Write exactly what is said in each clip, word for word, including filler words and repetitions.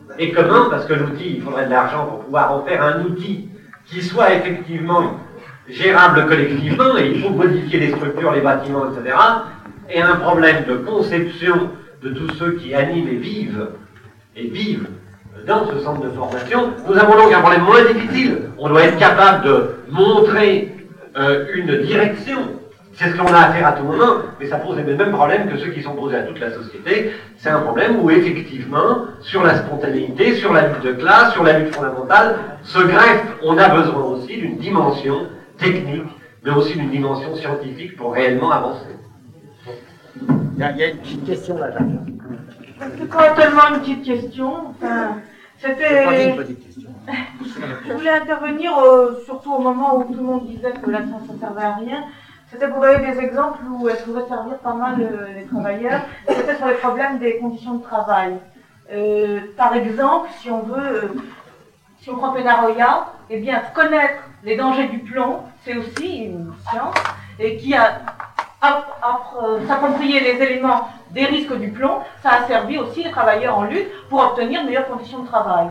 Et comment? Parce que l'outil, il faudrait de l'argent pour pouvoir en faire un outil qui soit effectivement gérable collectivement, et il faut modifier les structures, les bâtiments, et cetera. Et un problème de conception de tous ceux qui animent et vivent, et vivent dans ce centre de formation. Nous avons donc un problème moins difficile. On doit être capable de montrer euh, une direction. C'est ce qu'on a à faire à tout moment, mais ça pose les mêmes problèmes que ceux qui sont posés à toute la société. C'est un problème où, effectivement, sur la spontanéité, sur la lutte de classe, sur la lutte fondamentale, se greffe, on a besoin aussi d'une dimension technique, mais aussi d'une dimension scientifique pour réellement avancer. Il y a, il y a une petite question là. C'est pas tellement une petite question. Enfin, c'était... Pas une petite question. Je voulais intervenir, euh, surtout au moment où tout le monde disait que la science ne servait à rien. C'était pour donner des exemples où elle pouvait servir pas mal euh, les travailleurs. C'était sur les problèmes des conditions de travail. Euh, par exemple, si on veut, euh, si on prend Peñarroya, eh bien, connaître les dangers du plomb, c'est aussi une science, et qui a s'approprier les éléments des risques du plomb, ça a servi aussi les travailleurs en lutte pour obtenir de meilleures conditions de travail.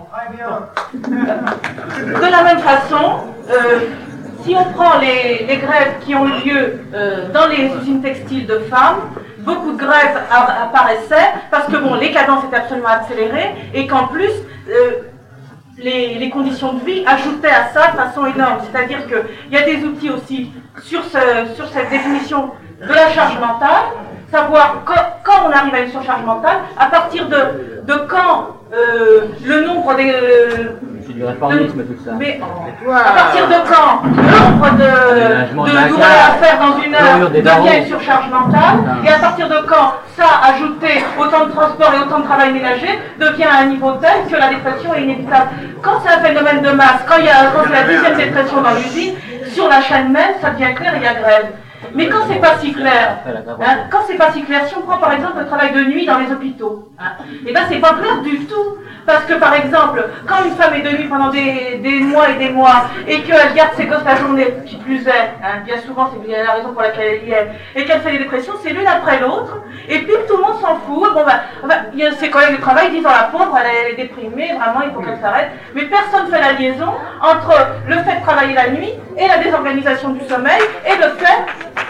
De la même façon, euh, si on prend les, les grèves qui ont eu lieu euh, dans les usines textiles de femmes, beaucoup de grèves apparaissaient parce que bon, les cadences étaient absolument accélérées et qu'en plus, euh, les, les conditions de vie ajoutaient à ça de façon énorme. C'est-à-dire qu'il y a des outils aussi sur, ce, sur cette définition de la charge mentale, savoir quand, quand on arrive à une surcharge mentale, à partir de, de quand euh, le nombre des... Euh, c'est du réformisme tout ça. Mais à partir de quand le nombre de, de doigts à faire dans une heure devient une surcharge mentale, et à partir de quand ça, ajouté autant de transport et autant de travail ménager, devient à un niveau tel que la dépression est inévitable. Quand c'est un phénomène de masse, quand, il y a, quand c'est la deuxième dépression dans l'usine, sur la chaîne même, ça devient clair, il y a grève. Mais quand c'est pas si clair, hein, quand c'est pas si clair, si on prend par exemple le travail de nuit dans les hôpitaux, hein, et ben c'est pas clair du tout. Parce que par exemple, quand une femme est de nuit pendant des, des mois et des mois, et qu'elle garde ses gosses la journée, qui plus est, hein, bien souvent c'est la raison pour laquelle elle y est, et qu'elle fait des dépressions, c'est l'une après l'autre, et puis tout le monde s'en fout. Bon ben, ben il y a ses collègues de travail disant la pauvre, elle est déprimée, vraiment il faut qu'elle s'arrête. Mais personne ne fait la liaison entre le fait de travailler la nuit et la désorganisation du sommeil, et le fait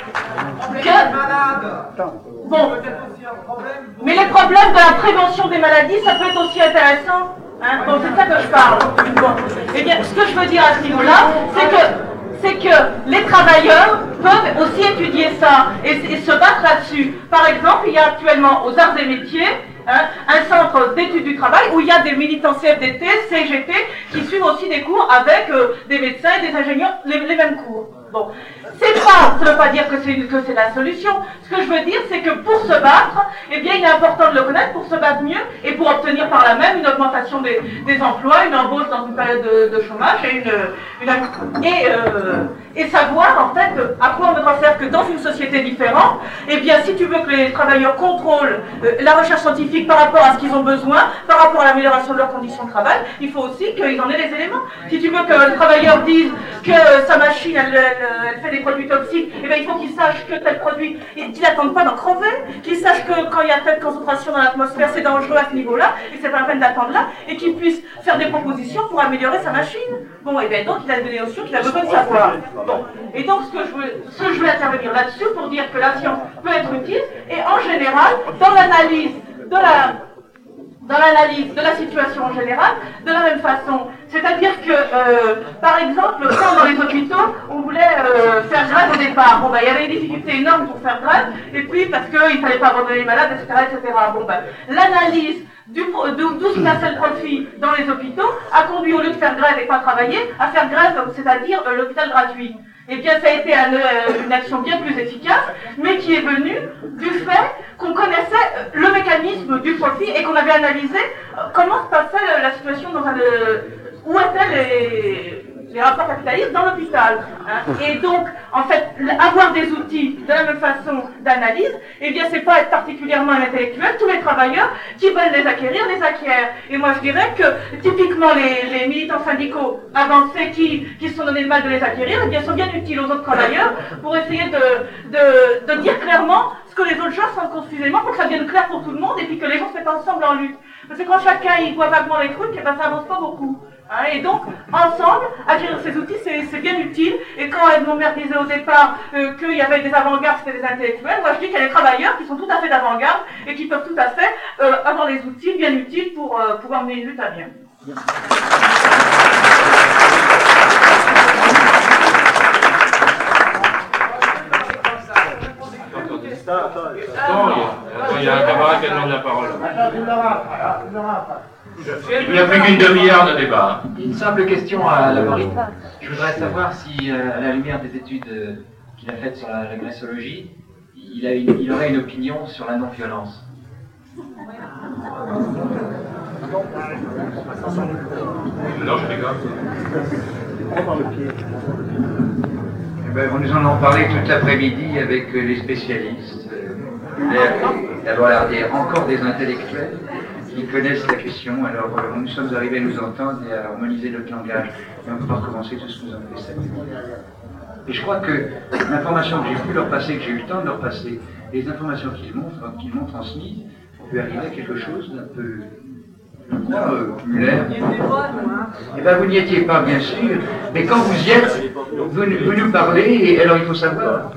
que... Bon, mais les problèmes de la prévention des maladies, ça peut être aussi intéressant. Hein, bon, c'est ça que je parle. Bon. Eh bien, ce que je veux dire à ce niveau-là, c'est que, c'est que les travailleurs peuvent aussi étudier ça et, et se battre là-dessus. Par exemple, il y a actuellement aux arts et métiers hein, un centre d'études du travail où il y a des militants C F D T, C G T, qui suivent aussi des cours avec euh, des médecins et des ingénieurs, les, les mêmes cours. Bon, c'est pas, ça ne veut pas dire que c'est, que c'est la solution. Ce que je veux dire, c'est que pour se battre, eh bien, il est important de le connaître pour se battre mieux et pour obtenir par là même une augmentation des, des emplois, une embauche dans une période de, de chômage et une, une et, euh, et savoir en fait à quoi on devra faire que dans une société différente, eh bien, si tu veux que les travailleurs contrôlent euh, la recherche scientifique par rapport à ce qu'ils ont besoin, par rapport à l'amélioration de leurs conditions de travail, il faut aussi qu'ils en aient les éléments. Si tu veux que le travailleur dise que sa machine, elle, elle, elle fait des produits toxiques, eh bien, il faut qu'il sache que tel produit, qu'il n'attende pas d'en crever, qu'il sache que quand il y a telle concentration dans l'atmosphère, c'est dangereux à ce niveau-là, et c'est pas la peine d'attendre là, et qu'il puisse faire des propositions pour améliorer sa machine. Bon, et bien donc, il a des notions qu'il a besoin de savoir. Bon. Et donc, ce que je veux, ce que je veux intervenir là-dessus pour dire que la science peut être utile, et en général, dans l'analyse de la... dans l'analyse de la situation en général, de la même façon. C'est-à-dire que, euh, par exemple, quand dans les hôpitaux, on voulait euh, faire grève au départ, bon, ben, il y avait des difficultés énormes pour faire grève, et puis parce qu'il ne fallait pas abandonner les malades, et cetera, et cetera. Bon, ben, l'analyse du, d'où se plaçait le profit dans les hôpitaux a conduit, au lieu de faire grève et pas travailler, à faire grève, c'est-à-dire euh, l'hôpital gratuit. Eh bien, ça a été un, euh, une action bien plus efficace, mais qui est venue du fait qu'on connaissait le mécanisme du profit et qu'on avait analysé euh, comment se passait euh, la situation dans un... Euh, où étaient les, les rapports capitalistes dans l'hôpital. Hein. Et donc, en fait, avoir des outils de la même façon d'analyse, eh bien, c'est pas être particulièrement un intellectuel. Tous les travailleurs qui veulent les acquérir, les acquièrent. Et moi, je dirais que, typiquement, les, les militants syndicaux avancés qui, qui se sont donné le mal de les acquérir, eh bien, sont bien utiles aux autres travailleurs pour essayer de, de, de dire clairement ce que les autres gens sentent confusément pour que ça devienne clair pour tout le monde et puis que les gens se mettent ensemble en lutte. Parce que quand chacun y voit vaguement les trucs, eh ben, ça avance pas beaucoup. Hein, et donc, ensemble, acquérir ces outils, c'est bien utile. Et quand Edmond Merck disait au départ euh, qu'il y avait des avant-gardes, c'était des intellectuels, moi je dis qu'il y a des travailleurs qui sont tout à fait d'avant-garde et qui peuvent tout à fait euh, avoir les outils bien utiles pour euh, pouvoir mener une lutte à bien. Il y a un camarade qui a demandé la parole. Il n'y a plus qu'une demi-heure de débat. Une simple question à Laborie. Je voudrais savoir si, euh, à la lumière des études euh, qu'il a faites sur la régressologie, il, a une, il aurait une opinion sur la non-violence. Non, je rigole. Eh ben, nous en avons parlé toute l'après-midi avec les spécialistes. D'abord, encore des intellectuels qui connaissent la question. Alors, euh, nous sommes arrivés à nous entendre et à harmoniser notre langage. Et on peut pas recommencer tout ce que nous avons fait cette nuit. Et je crois que l'information que j'ai pu leur passer, que j'ai eu le temps de leur passer, les informations qu'ils m'ont qu'ils m'ont transmises, on peut arriver à quelque chose d'un peu, je crois, euh, populaire. Eh bien, vous n'y étiez pas, bien sûr, mais quand vous y êtes, vous, vous nous parlez, et alors il faut savoir.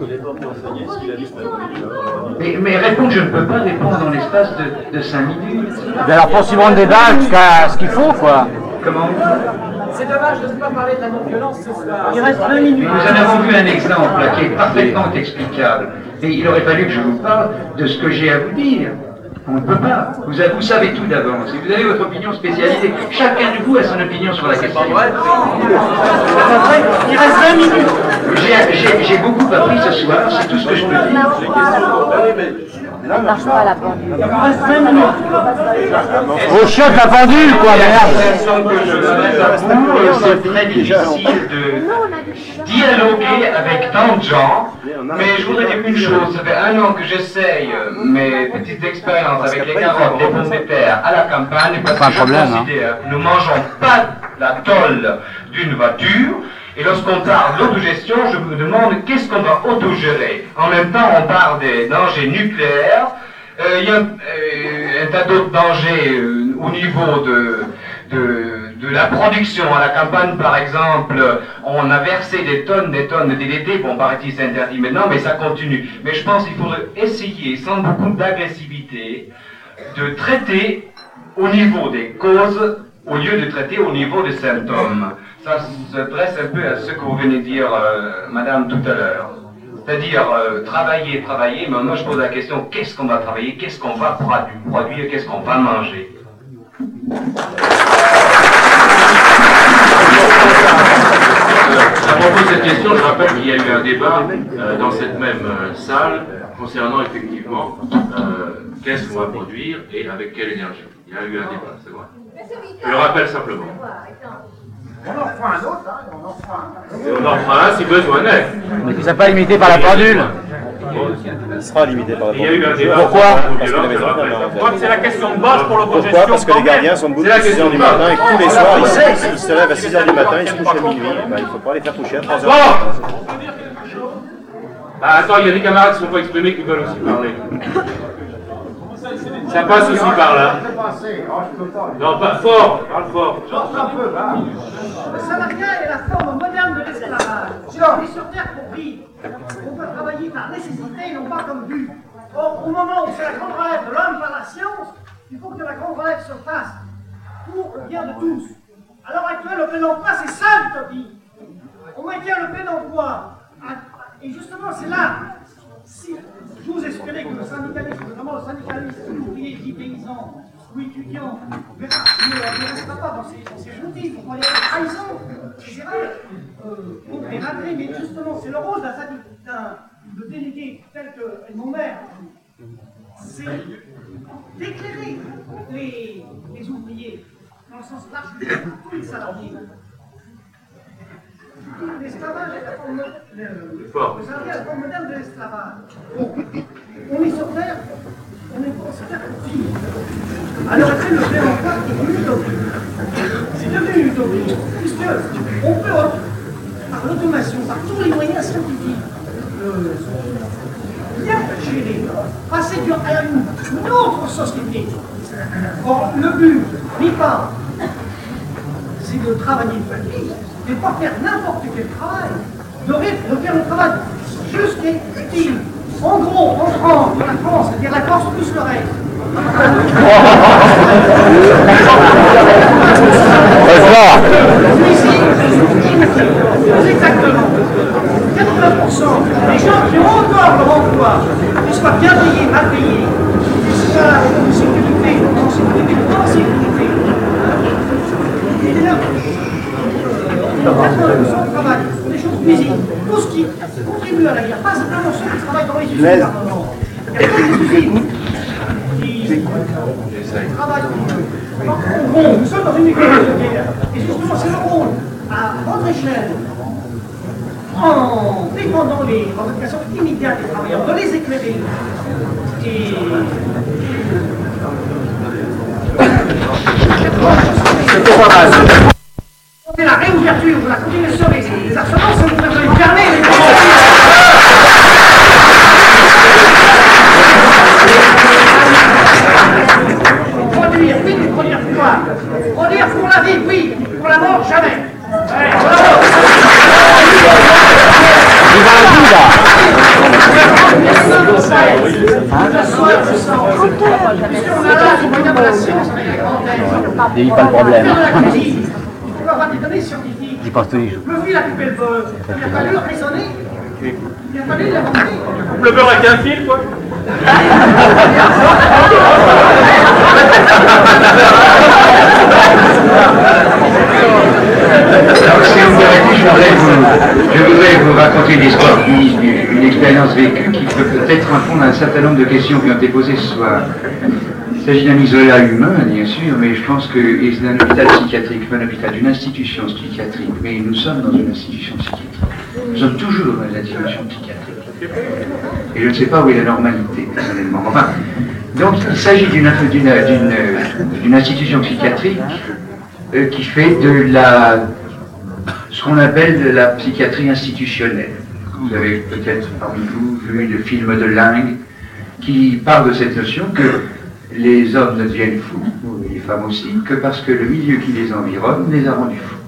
Mais, mais répondre, je ne peux pas répondre dans l'espace de, de cinq minutes. Mais alors, poursuivons le débat jusqu'à ce qu'il faut, quoi. Comment? C'est dommage de ne pas parler de la non-violence ce soir. Il reste vingt minutes. Nous en avons vu un exemple là, qui est parfaitement explicable. Mais il aurait fallu que je vous parle de ce que j'ai à vous dire. On ne peut pas. Vous, avez, vous savez tout d'avance. Et vous avez votre opinion spécialisée. Chacun de vous a son opinion sur la question. Il reste vingt minutes. J'ai beaucoup appris ce soir, c'est tout ce que je peux dire. Ça marche pas la pendule. Il reste vingt minutes. Au chiotte la pendule, quoi, merde. C'est très difficile de dialoguer avec tant de gens, mais je voudrais dire une chose, ça fait un an que j'essaye mes petites expériences avec les carottes, les pommes de terre à la campagne, parce que je considère que nous ne mangeons pas la tôle d'une voiture. Et lorsqu'on parle d'autogestion, je me demande qu'est-ce qu'on va autogérer. En même temps, on parle des dangers nucléaires. Euh, il y a euh, un tas d'autres dangers euh, au niveau de, de, de la production. À la campagne, par exemple, on a versé des tonnes, des tonnes de D D T. Bon, paraît-il, c'est interdit maintenant, mais ça continue. Mais je pense qu'il faudrait essayer, sans beaucoup d'agressivité, de traiter au niveau des causes, au lieu de traiter au niveau des symptômes. Ça s'adresse un peu à ce que vous venez de dire, euh, madame, tout à l'heure. C'est-à-dire, euh, travailler, travailler, mais moi je pose la question, qu'est-ce qu'on va travailler, qu'est-ce qu'on va produ produire, qu'est-ce qu'on va manger? À propos de cette question, je rappelle qu'il y a eu un débat euh, dans cette même euh, salle concernant effectivement euh, qu'est-ce qu'on va produire et avec quelle énergie. Il y a eu un débat, c'est vrai. Je le rappelle simplement. On en fera un autre, hein, on en fera un. Et on en fera un si besoin est. Mais qui ne soit pas limité par la pendule. Il sera limité par la Il y a eu un débat. Pourquoi? Parce que la maison Je crois que c'est la question de base pour l'autogestion. Pourquoi? Parce que les gardiens sont debout à six heures du matin et que tous les soirs, ils, ils se lèvent à six heures du matin, ils se couchent à minuit. Ben, il ne faut pas les faire coucher à trois heures. Bah, attends, il y a des camarades qui ne sont pas exprimés qui veulent aussi parler. Ça passe aussi par là. Non, pas fort, parle fort. Le salariat est la forme moderne de l'esclavage. On est sur Terre pour vivre. On peut travailler par nécessité et non pas comme but. Or, au moment où c'est la grande relève de l'homme par la science, il faut que la grande relève se fasse pour le bien de tous. À l'heure actuelle, le plein emploi, c'est ça l'utopie. On maintient le plein emploi. Et justement, c'est là. Si vous espérez que le syndicalisme, notamment le syndicalisme ouvrier dit paysan ou étudiant, ne restera pas dans ces, dans ces motifs, vous croyez que trahison, c'est vrai, euh, on est raté, mais justement, c'est le rôle d'un de délégué tel que mon maire, c'est d'éclairer les, les ouvriers dans le sens large de tous les salariés. L'esclavage est la forme moderne, le salariat est la forme moderne de l'esclavage. Bon, on est sur Terre, on est sur Terre pour vivre. Alors après, le plein emploi est une utopie. C'est devenu une utopie, puisqu'on peut, par l'automation, par tous les moyens scientifiques, euh, bien gérer, passer à une autre société, Or, le but n'est pas, c'est de travailler une famille, de ne pas faire n'importe quel travail, de, de faire un travail juste et utile. En gros, en France, de la France, c'est-à-dire la Corse plus le reste. Exactement. quatre-vingts pour cent des gens qui ont encore leur emploi, qu'ils soient bien payés, mal payés, qu'ils soient en sécurité, en sécurité, en sécurité. Et là, quatre-vingts pour cent du travail, des choses physiques, tout ce qui contribue à la guerre, pas simplement ceux qui travaillent dans les usines. Il y a plein des usines qui travaillent. En gros, nous sommes dans une économie de guerre, et justement c'est le rôle à votre échelle, en défendant les revendications immédiates des travailleurs, de les éclairer. Et... C'était pas mal. C'est la réouverture ou la continuation des, des arsenaux, ça nous permet de fermer les produire, oui, mais produire quoi? Produire pour la vie, oui, pour la mort, jamais. Ouais, pour la mort. Dis pas le problème. On va avoir des données scientifiques. J'y pense tous les jours. Le fil a coupé le beurre. Il a fallu raisonner. Il a fallu l'inventer. Le beurre avec un fil, quoi. Alors, si vous permettez, je voudrais vous, je voudrais vous raconter une histoire, une, une expérience vécue qui peut peut-être répondre à un certain nombre de questions qui ont été posées ce soir. Il s'agit d'un isolat humain, bien sûr, mais je pense que c'est un hôpital psychiatrique, pas un hôpital, d'une institution psychiatrique. Mais nous sommes dans une institution psychiatrique. Nous sommes toujours dans une institution psychiatrique. Et je ne sais pas où est la normalité, personnellement. Enfin, donc il s'agit d'une d'une institution psychiatrique euh, qui fait de la ce qu'on appelle de la psychiatrie institutionnelle. Vous avez peut-être parmi vous vu le film de Laing qui parle de cette notion que les hommes ne deviennent fous, et les femmes aussi, que parce que le milieu qui les environne les a rendus fous.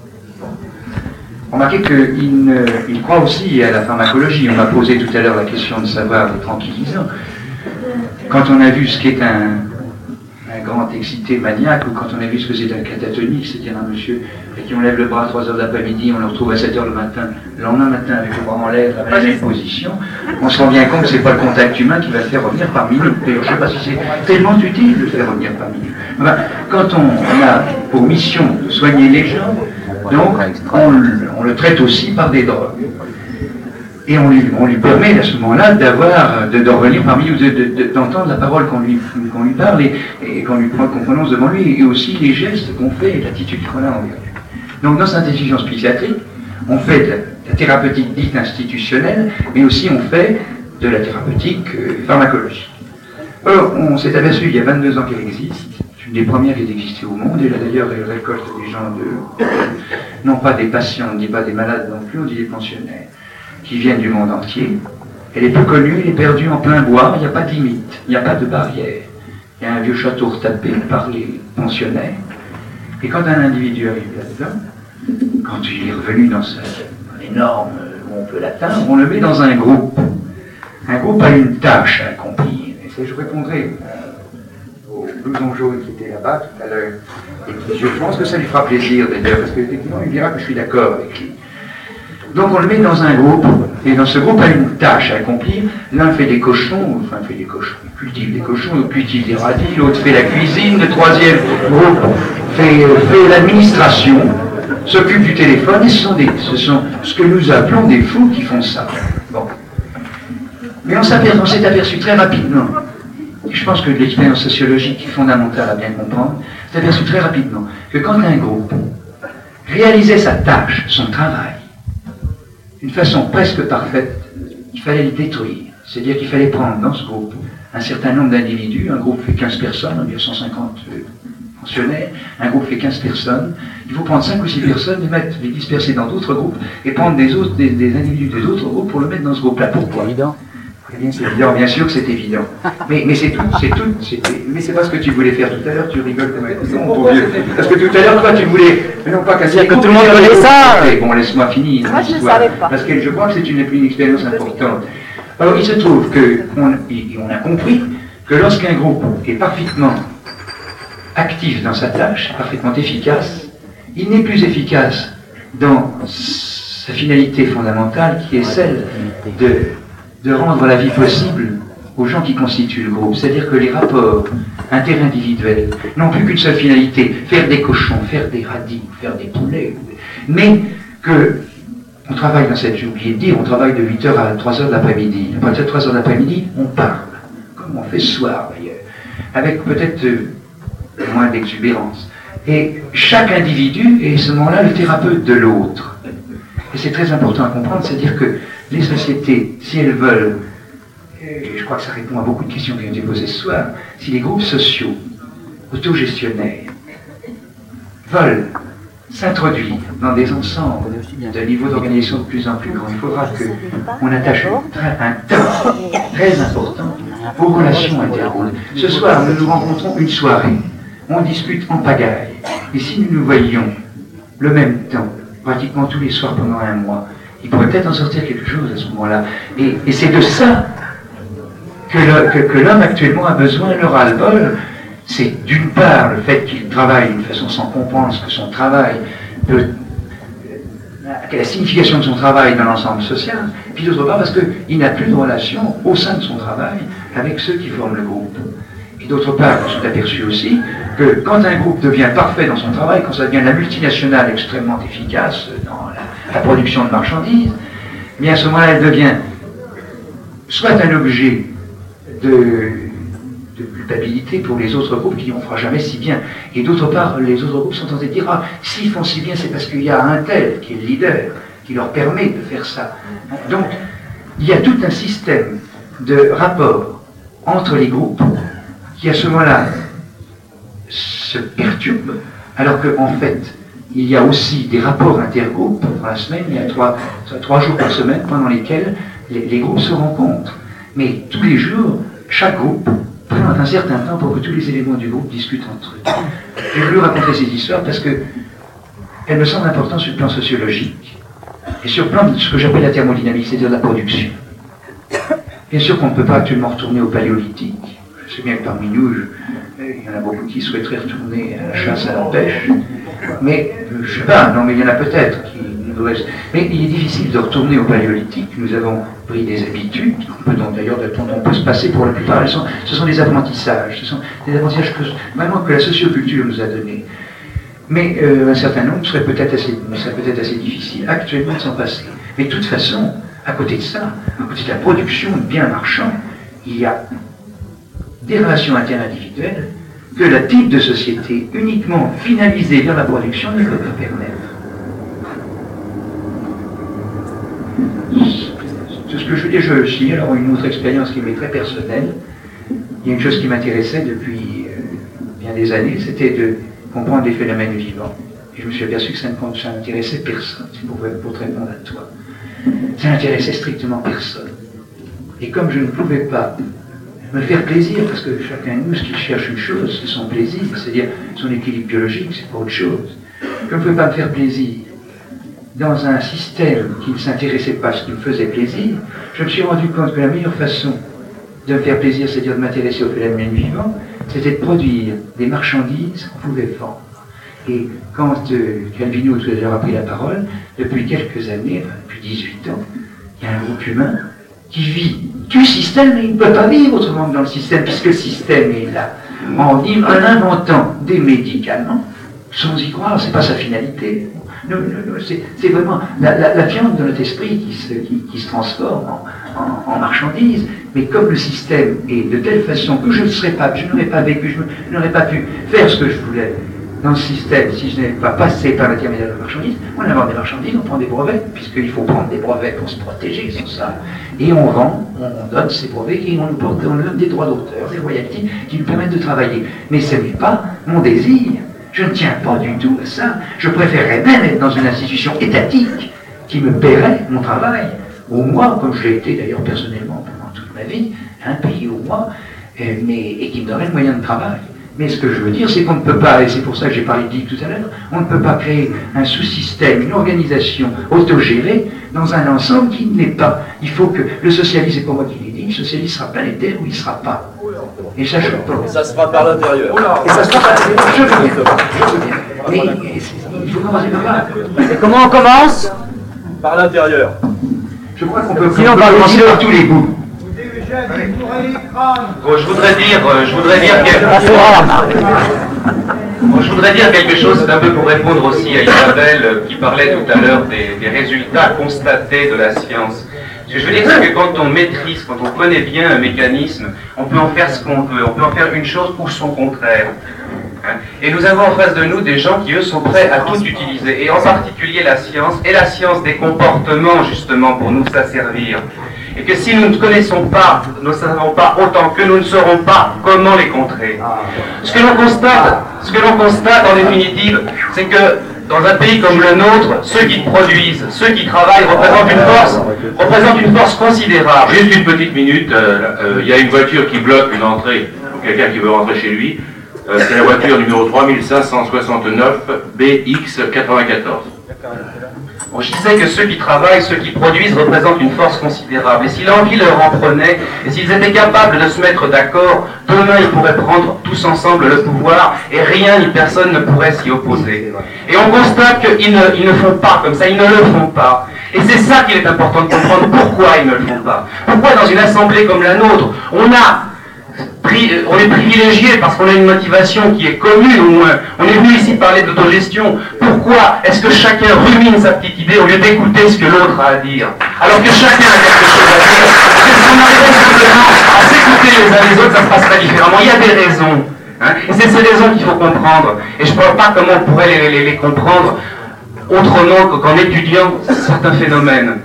Remarquez qu'il il croit aussi à la pharmacologie. On m'a posé tout à l'heure la question de savoir les tranquillisants. Quand on a vu ce qu'est un, un grand excité maniaque, ou quand on a vu ce que c'est un catatonique, c'est-à-dire un monsieur à qui on lève le bras à trois heures de l'après-midi, on le retrouve à sept heures le matin, le lendemain matin avec le bras en l'air, à la même position, on se rend bien compte que ce n'est pas le contact humain qui va le faire revenir parmi nous. D'ailleurs, je ne sais pas si c'est tellement utile de le faire revenir parmi nous. Enfin, quand on, on a pour mission de soigner les gens, donc on, on le traite aussi par des drogues. Et on lui, on lui permet à ce moment-là d'avoir, de, de revenir parmi nous, de, de, d'entendre la parole qu'on lui, qu'on lui parle et, et qu'on lui qu'on prononce devant lui, et aussi les gestes qu'on fait et l'attitude qu'on a envers lui. Donc dans cette institution psychiatrique, on fait de la, de la thérapeutique dite institutionnelle, mais aussi on fait de la thérapeutique euh, pharmacologique. Alors, on s'est aperçu il y a vingt-deux ans qu'elle existe. C'est une des premières qui ait existé au monde, et là d'ailleurs elle récolte des gens de, non pas des patients, on ne dit pas des malades non plus, on dit des pensionnaires, qui viennent du monde entier. Elle est peu connue, elle est perdue en plein bois, il n'y a pas de limite, il n'y a pas de barrière. Il y a un vieux château retapé par les pensionnaires, et quand un individu arrive là-dedans, quand il est revenu dans sa énorme, où on peut l'atteindre, on le met dans un groupe. Un groupe a une tâche à accomplir. Et c'est, je répondrai euh, au blouson jaune qui était là-bas tout à l'heure, et qui, je pense que ça lui fera plaisir d'ailleurs, parce qu'effectivement il dira que je suis d'accord avec lui. Donc on le met dans un groupe, et dans ce groupe a une tâche à accomplir. L'un fait des cochons, enfin fait des cochons, il cultive des cochons, l'autre cultive des radis, l'autre fait la cuisine, le troisième groupe fait, fait l'administration, s'occupe du téléphone, et ce sont, des, ce sont ce que nous appelons des fous qui font ça. Bon. Mais on s'est aperçu très rapidement, et je pense que l'expérience sociologique fondamentale à bien comprendre, s'est aperçu très rapidement que quand un groupe réalisait sa tâche, son travail, d'une façon presque parfaite, il fallait le détruire. C'est-à-dire qu'il fallait prendre dans ce groupe un certain nombre d'individus, un groupe fait quinze personnes, on dit cent cinquante pensionnaires, un groupe fait quinze personnes, il faut prendre cinq ou six personnes, les mettre, les disperser dans d'autres groupes, et prendre des, autres, des, des individus des autres groupes pour le mettre dans ce groupe-là. Pourquoi ? Eh bien, c'est évident, bien sûr que c'est évident. Mais, mais c'est tout, c'est tout. Mais c'est pas ce que tu voulais faire tout à l'heure, tu rigoles comme un couillon, mon vieux. Parce que tout à l'heure, toi, tu voulais. Mais non, pas casser. Que tout le monde connaît ça. Bon, laisse-moi finir. Moi, je ne savais pas. Parce que je crois que c'est une, une expérience importante. Alors, il se trouve qu'on on a compris que lorsqu'un groupe est parfaitement actif dans sa tâche, parfaitement efficace, il n'est plus efficace dans sa finalité fondamentale qui est celle de, de rendre la vie possible aux gens qui constituent le groupe. C'est-à-dire que les rapports interindividuels n'ont plus qu'une seule finalité, faire des cochons, faire des radis, faire des poulets, mais que on travaille dans cette, j'ai oublié de dire, on travaille de huit heures à trois heures de l'après-midi. À partir de trois heures de l'après-midi, on parle, comme on fait ce soir d'ailleurs, avec peut-être euh, moins d'exubérance. Et chaque individu est à ce moment-là le thérapeute de l'autre. Et c'est très important à comprendre, c'est-à-dire que les sociétés, si elles veulent, et je crois que ça répond à beaucoup de questions qui ont été posées ce soir, si les groupes sociaux, autogestionnaires, veulent s'introduire dans des ensembles de niveaux d'organisation de plus en plus grands, il faudra qu'on attache un temps très important aux relations intergroupes. Ce soir, nous nous rencontrons une soirée, on discute en pagaille, et si nous nous voyions le même temps, pratiquement tous les soirs pendant un mois, il pourrait peut-être en sortir quelque chose à ce moment-là. Et, et c'est de ça que, le, que, que l'homme actuellement a besoin, le ras-le-bol. C'est d'une part le fait qu'il travaille d'une façon sans comprendre ce que son travail peut, quelle est la signification de son travail dans l'ensemble social, puis d'autre part parce qu'il n'a plus de relation au sein de son travail avec ceux qui forment le groupe. Et d'autre part, on s'est aperçu aussi que quand un groupe devient parfait dans son travail, quand ça devient la multinationale extrêmement efficace dans la, la production de marchandises, eh bien à ce moment-là, elle devient soit un objet de de culpabilité pour les autres groupes qui n'en fera jamais si bien. Et d'autre part, les autres groupes sont tentés de dire, ah, s'ils font si bien, c'est parce qu'il y a un tel qui est le leader, qui leur permet de faire ça. Donc, il y a tout un système de rapports entre les groupes qui, à ce moment-là, se perturbe, alors qu'en fait, il y a aussi des rapports intergroupes. Dans la semaine, il y a trois, trois jours par semaine pendant lesquels les, les groupes se rencontrent. Mais tous les jours, chaque groupe prend un certain temps pour que tous les éléments du groupe discutent entre eux. J'ai voulu raconter ces histoires parce que elles me semblent importantes sur le plan sociologique et sur le plan de ce que j'appelle la thermodynamique, c'est-à-dire la production. Bien sûr qu'on ne peut pas actuellement retourner au paléolithique. Je sais bien que parmi nous, je, il y en a beaucoup qui souhaiteraient retourner à la chasse, à la pêche, mais je ne sais pas, non mais il y en a peut-être qui... Mais il est difficile de retourner au paléolithique. Nous avons pris des habitudes, on peut donc d'ailleurs dont on peut se passer pour la plupart. Sont, ce sont des apprentissages, ce sont des apprentissages que, vraiment que la socioculture nous a donnés. Mais euh, un certain nombre serait peut-être assez, serait peut-être assez difficile actuellement de s'en passer. Mais de toute façon, à côté de ça, à côté de la production de biens marchands, il y a des relations interindividuelles que la type de société uniquement finalisée vers la production ne peut pas permettre. C'est ce que je veux dire, je aussi, alors une autre expérience qui m'est très personnelle. Il y a une chose qui m'intéressait depuis euh, bien des années, c'était de comprendre les phénomènes vivants. Et je me suis aperçu que ça n'intéressait personne, c'est pour, pour te répondre à toi. Ça n'intéressait strictement personne. Et comme je ne pouvais pas me faire plaisir, parce que chacun de nous, ce qu'il cherche une chose, c'est son plaisir, c'est-à-dire son équilibre biologique, c'est pas autre chose. Je ne pouvais pas me faire plaisir dans un système qui ne s'intéressait pas à ce qui me faisait plaisir, je me suis rendu compte que la meilleure façon de me faire plaisir, c'est-à-dire de m'intéresser aux phénomènes vivants, c'était de produire des marchandises qu'on pouvait vendre. Et quand euh, Calvino tout à l'heure a pris la parole, depuis quelques années, enfin, depuis dix-huit ans, il y a un groupe humain qui vit du système, et il ne peut pas vivre autrement que dans le système, puisque le système est là, en, en inventant des médicaments, sans y croire, c'est pas sa finalité. Non, non, non, c'est vraiment la, la, la viande de notre esprit qui se, qui, qui se transforme en, en, en marchandise, mais comme le système est de telle façon que je ne serais pas, je n'aurais pas vécu, je n'aurais pas pu faire ce que je voulais dans le système si je n'avais pas passé par l'intermédiaire de la marchandise. On invente des marchandises, on prend des brevets, puisqu'il faut prendre des brevets pour se protéger, c'est ça. Et on vend, on donne ces brevets et on nous, porte, on nous donne des droits d'auteur, des royalties qui nous permettent de travailler. Mais ce n'est pas mon désir. Je ne tiens pas du tout à ça. Je préférerais même être dans une institution étatique qui me paierait mon travail, au moins, comme je l'ai été d'ailleurs personnellement pendant toute ma ma vie, un pays au moins, euh, mais, et qui me donnerait le moyen de travail. Mais ce que je veux dire, c'est qu'on ne peut pas, et c'est pour ça que j'ai parlé de tout à l'heure, on ne peut pas créer un sous-système, une organisation autogérée dans un ensemble qui n'est pas. Il faut que le socialisme, c'est pour moi qui l'ai dit, le socialisme sera planétaire ou il ne sera pas. Et ça, je pense. Et ça se fera par l'intérieur. Et ça se fera par l'intérieur. Je veux bien. Je veux bien. Mais il faut commencer par là. Et comment on commence? Par l'intérieur. Je crois qu'on peut, Sinon, on peut commencer par tous les bouts. Bon, je voudrais dire, euh, je voudrais dire quelque bon, je voudrais dire quelque chose, c'est un peu pour répondre aussi à Isabelle euh, qui parlait tout à l'heure des, des résultats constatés de la science. Ce que je veux dire, c'est que quand on maîtrise, quand on connaît bien un mécanisme, on peut en faire ce qu'on veut, on peut en faire une chose ou son contraire. Hein? Et nous avons en face de nous des gens qui, eux, sont prêts à tout utiliser, et en particulier la science, et la science des comportements, justement, pour nous asservir. Et que si nous ne connaissons pas, nous ne savons pas autant que nous ne saurons pas comment les contrer. Ce que l'on constate, ce que l'on constate en définitive, c'est que dans un pays comme le nôtre, ceux qui produisent, ceux qui travaillent représentent une force, représentent une force considérable. Juste une petite minute, il euh, euh, y a une voiture qui bloque une entrée pour quelqu'un qui veut rentrer chez lui. Euh, c'est la voiture numéro trois mille cinq cent soixante-neuf B X quatre-vingt-quatorze. Bon, je disais que ceux qui travaillent, ceux qui produisent représentent une force considérable. Et si l'envie leur en prenait, et s'ils étaient capables de se mettre d'accord, demain ils pourraient prendre tous ensemble le pouvoir, et rien ni personne ne pourrait s'y opposer. Et on constate qu'ils ne, ils ne font pas comme ça, ils ne le font pas. Et c'est ça qu'il est important de comprendre, pourquoi ils ne le font pas. Pourquoi dans une assemblée comme la nôtre, on a... on est privilégié parce qu'on a une motivation qui est commune au moins. On est venu ici parler d'autogestion. Pourquoi est-ce que chacun rumine sa petite idée au lieu d'écouter ce que l'autre a à dire? Alors que chacun a quelque chose à dire. Si on arrivait simplement à s'écouter les uns les autres, ça se passerait différemment. Il y a des raisons. Hein, et c'est ces raisons qu'il faut comprendre. Et je ne vois pas comment on pourrait les, les, les comprendre autrement qu'en étudiant certains phénomènes.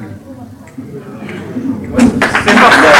C'est parfait.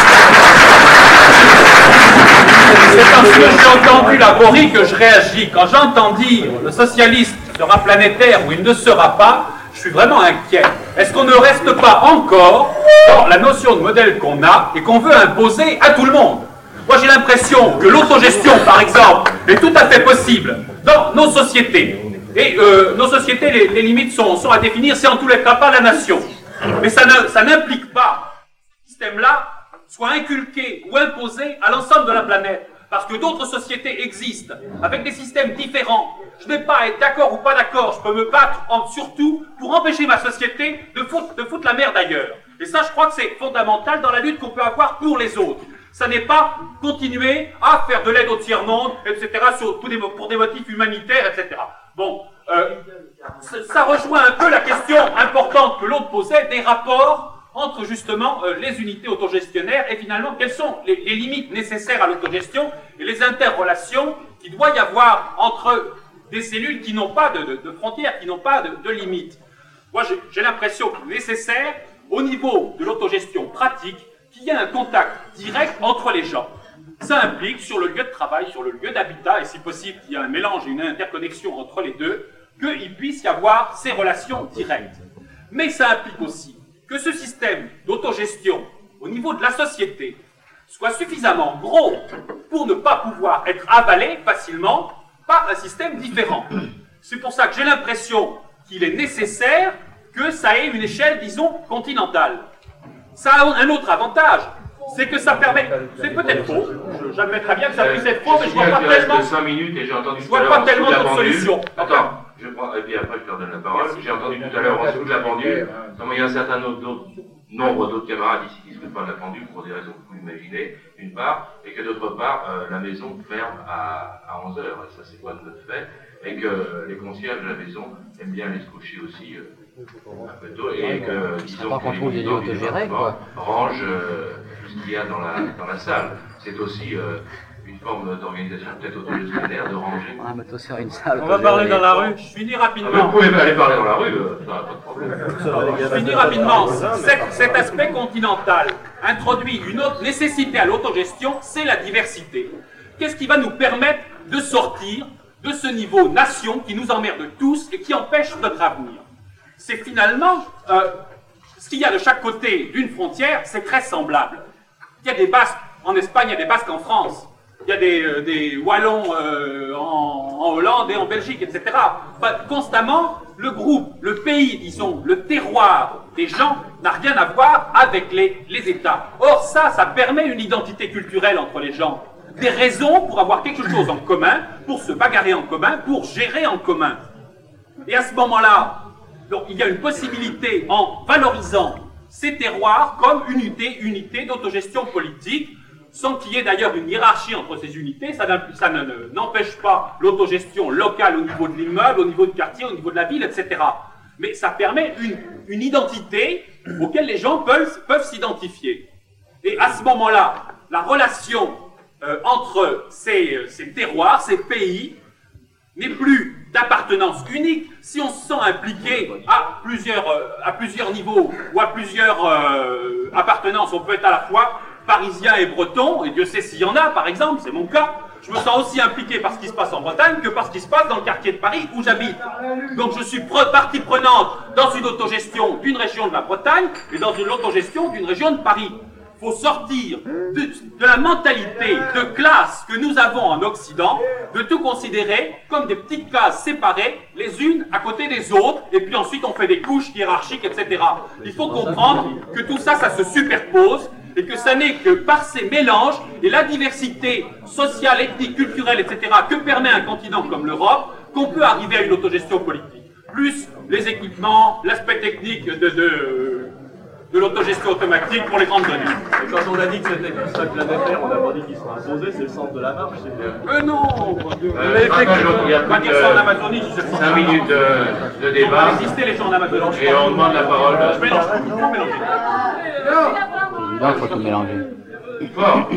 C'est parce que j'ai entendu la Borie que je réagis. Quand j'entends dire le socialiste sera planétaire ou il ne sera pas, je suis vraiment inquiet. Est-ce qu'on ne reste pas encore dans la notion de modèle qu'on a et qu'on veut imposer à tout le monde? Moi j'ai l'impression que l'autogestion, par exemple, est tout à fait possible dans nos sociétés. Et euh, nos sociétés, les, les limites sont, sont à définir, c'est en tous les cas pas la nation. Mais ça ne, ça n'implique pas que ce système-là soit inculqué ou imposé à l'ensemble de la planète. Parce que d'autres sociétés existent, avec des systèmes différents. Je n'ai pas à être d'accord ou pas d'accord, je peux me battre en, surtout pour empêcher ma société de foutre, de foutre la merde ailleurs. Et ça, je crois que c'est fondamental dans la lutte qu'on peut avoir pour les autres. Ça n'est pas continuer à faire de l'aide au tiers-monde, et cetera, sur, pour, des, pour des motifs humanitaires, et cetera. Bon, euh, ça, ça rejoint un peu la question importante que l'autre posait des rapports entre justement euh, les unités autogestionnaires et finalement quelles sont les, les limites nécessaires à l'autogestion et les interrelations qu'il doit y avoir entre des cellules qui n'ont pas de, de, de frontières, qui n'ont pas de, de limites. Moi j'ai l'impression qu'il est nécessaire au niveau de l'autogestion pratique qu'il y ait un contact direct entre les gens. Ça implique sur le lieu de travail, sur le lieu d'habitat et si possible qu'il y ait un mélange et une interconnexion entre les deux, qu'il puisse y avoir ces relations directes. Mais ça implique aussi que ce système d'autogestion au niveau de la société soit suffisamment gros pour ne pas pouvoir être avalé facilement par un système différent. C'est pour ça que j'ai l'impression qu'il est nécessaire que ça ait une échelle, disons, continentale. Ça a un autre avantage, c'est que ça permet... C'est peut-être faux, j'admettrai bien que ça puisse être faux, mais je vois pas tellement... cinq minutes et j'ai entendu je vois pas tellement d'autres solutions. Attends. Je prends, et puis après je leur donne la parole. J'ai entendu tout à l'heure en dessous de la pendule, il y a un certain nombre nombre d'autres camarades ici qui ne discutent pas de la pendule pour des raisons que vous imaginez, d'une part, et que d'autre part, euh, la maison ferme à, à onze heures, et ça c'est pas de notre fait, et que euh, les concierges de la maison aiment bien aller se coucher aussi euh, un peu tôt, et que, disons, que les militants du département rangent euh, tout ce qu'il y a dans la, dans la salle. C'est aussi... Euh, une forme d'organisation peut-être autogestionnaire, de ranger. On va mettre aussi une salle. On va parler dans la rue. Je finis rapidement. Ah, vous pouvez aller parler dans la rue, ça n'a pas de problème. Je finis rapidement. Cet, cet aspect continental introduit une autre nécessité à l'autogestion, c'est la diversité. Qu'est-ce qui va nous permettre de sortir de ce niveau nation qui nous emmerde tous et qui empêche notre avenir? C'est finalement, euh, ce qu'il y a de chaque côté d'une frontière, c'est très semblable. Il y a des Basques en Espagne, il y a des Basques en France. Il y a des, euh, des Wallons euh, en, en Hollande et en Belgique, et cetera. Enfin, constamment, le groupe, le pays, disons, le terroir des gens n'a rien à voir avec les, les États. Or, ça, ça permet une identité culturelle entre les gens. Des raisons pour avoir quelque chose en commun, pour se bagarrer en commun, pour gérer en commun. Et à ce moment-là, donc, il y a une possibilité, en valorisant ces terroirs comme unité, unité d'autogestion politique, sans qu'il y ait d'ailleurs une hiérarchie entre ces unités, ça, ça n'empêche pas l'autogestion locale au niveau de l'immeuble, au niveau du quartier, au niveau de la ville, et cetera. Mais ça permet une, une identité auquel les gens peuvent, peuvent s'identifier. Et à ce moment-là, la relation euh, entre ces, ces terroirs, ces pays, n'est plus d'appartenance unique. Si on se sent impliqué à plusieurs, euh, à plusieurs niveaux ou à plusieurs euh, appartenances, on peut être à la fois parisien et breton, et Dieu sait s'il y en a, par exemple, c'est mon cas. Je me sens aussi impliqué par ce qui se passe en Bretagne que par ce qui se passe dans le quartier de Paris où j'habite. Donc je suis pre partie prenante dans une autogestion d'une région de la Bretagne et dans une autogestion d'une région de Paris. Il faut sortir de, de la mentalité de classe que nous avons en Occident, de tout considérer comme des petites cases séparées, les unes à côté des autres, et puis ensuite on fait des couches hiérarchiques, et cetera. Il faut comprendre que tout ça, ça se superpose, et que ça n'est que par ces mélanges et la diversité sociale, ethnique, culturelle, et cetera, que permet un continent comme l'Europe, qu'on peut arriver à une autogestion politique. Plus les équipements, l'aspect technique de... de de l'autogestion automatique pour les grandes données. Et quand on a dit que c'était comme ça planétaire, on n'a pas dit qu'il sera imposé, c'est le sens de la marche. Euh non euh, Il y a pas dire ça en Amazonie, si c'est cinq minutes de, de débat. On va résister les gens en Amazonie. Et on demande la parole. Je mélange, il faut mélanger. Évidemment, il faut tout mélanger. Fort.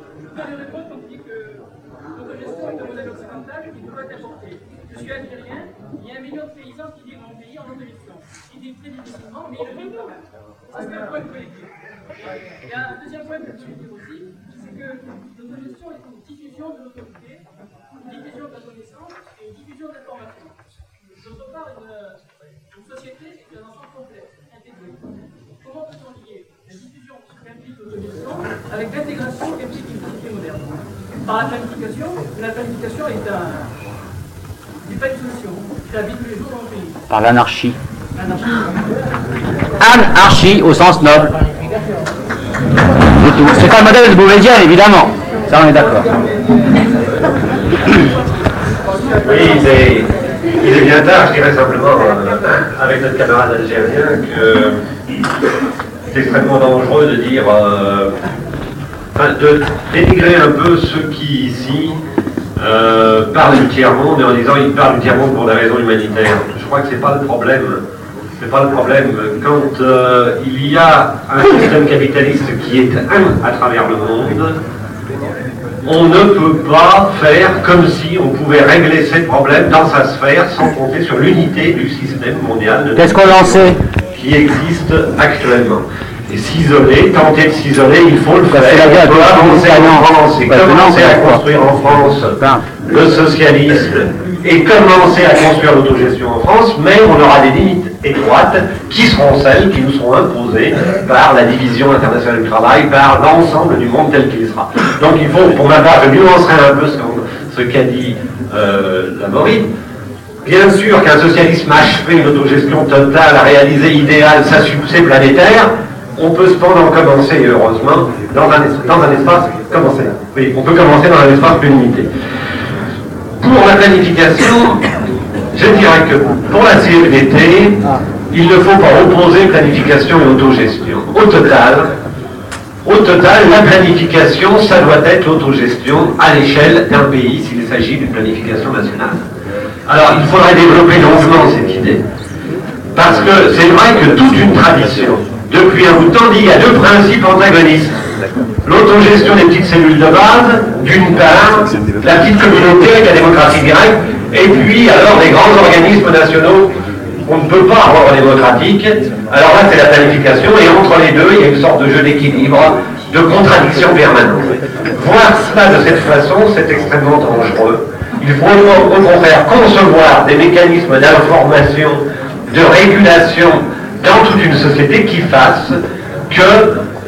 Je suis algérien, il y a un million de paysans qui vivent dans le pays en autogestion. Ils vivent très difficilement, mais ils le vivent quand même. Ça, c'est un point de collectif. Il y a un deuxième point de collectif aussi, c'est que l'autogestion est une diffusion de l'autorité, une diffusion de la connaissance et une diffusion de l'information. D'autre part, une, une société est un ensemble complexe, intégré. Comment peut-on lier la diffusion qui implique l'autogestion avec l'intégration qui implique une société moderne? Par la planification, la planification est un... C'est pas une solution. C'est la vie de tous les jours dans le pays. Par l'anarchie. L'anarchie. Anarchie au sens noble. C'est tout. C'est pas le modèle de Bourdieu, évidemment. Ça, on est d'accord. Oui, mais il est bien tard, je dirais simplement, euh, avec notre camarade algérien, que c'est extrêmement dangereux de dire, euh, enfin, de dénigrer un peu ceux qui, ici, Euh, parle du tiers-monde et en disant il parle du tiers-monde pour des raisons humanitaires. Je crois que c'est pas le problème. C'est pas le problème. Quand euh, il y a un système capitaliste qui est un à travers le monde, on ne peut pas faire comme si on pouvait régler ces problèmes dans sa sphère sans compter sur l'unité du système mondial de Qu'est-ce qu'on en sait qui existe actuellement. Et s'isoler, tenter de s'isoler, il faut le faire. On peut avancer en France et commencer à construire en France le socialisme et commencer à construire l'autogestion en France, mais on aura des limites étroites qui seront celles qui nous seront imposées par la division internationale du travail, par l'ensemble du monde tel qu'il sera. Donc il faut, pour ma part, je nuancerai un peu ce qu'a dit euh, la Maureen. Bien sûr qu'un socialisme achevé, une autogestion totale, réalisée, idéale, sa succès planétaire, on peut cependant commencer, heureusement, dans un, dans un espace, commencer, oui, on peut commencer dans un espace plus limité. Pour la planification, je dirais que pour la C F D T, il ne faut pas opposer planification et autogestion. Au total, au total, la planification, ça doit être l'autogestion à l'échelle d'un pays s'il s'agit d'une planification nationale. Alors, il faudrait développer longuement cette idée. Parce que c'est vrai que toute une tradition, depuis un bout de temps, il y a deux principes antagonistes. L'autogestion des petites cellules de base, d'une part, la petite communauté avec la démocratie directe, et puis alors les grands organismes nationaux qu'on ne peut pas avoir démocratique. Alors là, c'est la planification, et entre les deux, il y a une sorte de jeu d'équilibre, de contradiction permanente. Voir cela de cette façon, c'est extrêmement dangereux. Il faut au contraire concevoir des mécanismes d'information, de régulation dans toute une société qui fasse que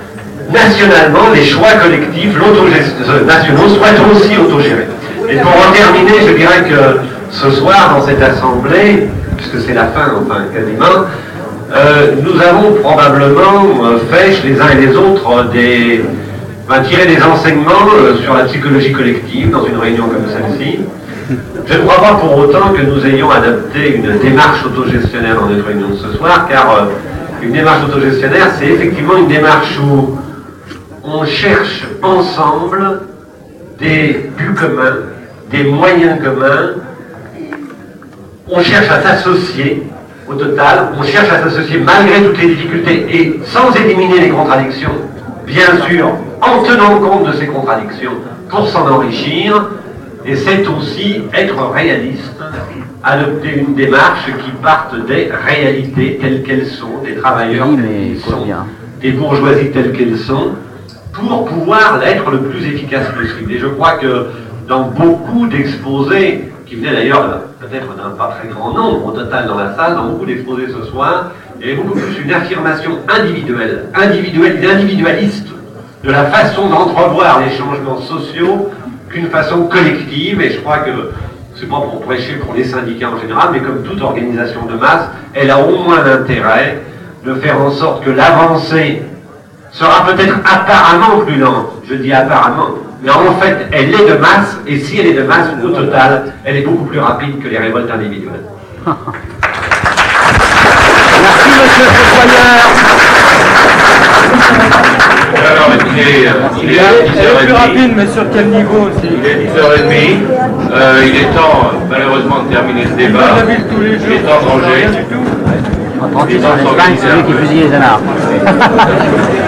nationalement, les choix collectifs l'autogest- nationaux soient aussi autogérés. Et pour en terminer, je dirais que ce soir, dans cette assemblée, puisque c'est la fin, enfin quasiment, euh, nous avons probablement euh, fait les uns et les autres euh, des, enfin, tiré des enseignements euh, sur la psychologie collective dans une réunion comme celle-ci. Je ne crois pas pour autant que nous ayons adopté une démarche autogestionnaire dans notre réunion de ce soir, car euh, une démarche autogestionnaire, c'est effectivement une démarche où on cherche ensemble des buts communs, des moyens communs, on cherche à s'associer au total, on cherche à s'associer malgré toutes les difficultés et sans éliminer les contradictions, bien sûr, en tenant compte de ces contradictions pour s'en enrichir, et c'est aussi être réaliste, adopter une démarche qui parte des réalités telles qu'elles sont, des travailleurs Oui, tels mais qu'ils quoi sont, bien. des bourgeoisies telles qu'elles sont, pour pouvoir l'être le plus efficace possible. Et je crois que dans beaucoup d'exposés, qui venaient d'ailleurs peut-être d'un pas très grand nombre au total dans la salle, dans beaucoup d'exposés ce soir, il y avait beaucoup plus une affirmation individuelle, individuelle et individualiste de la façon d'entrevoir les changements sociaux qu'une façon collective. Et je crois que c'est pas pour prêcher pour les syndicats en général, mais comme toute organisation de masse, elle a au moins l'intérêt de faire en sorte que l'avancée sera peut-être apparemment plus lente, je dis apparemment, mais en fait, elle est de masse, et si elle est de masse, au total, elle est beaucoup plus rapide que les révoltes individuelles. Merci, monsieur Fossoyeur. Alors, écoutez, euh, il est dix heures Elle est plus trente. rapide, mais sur quel niveau aussi? Il est dix heures trente. Euh, il est temps, malheureusement, de terminer ce débat. Il est temps de ranger. En trente-huit, en Espagne, c'est lui qui fusille les anards.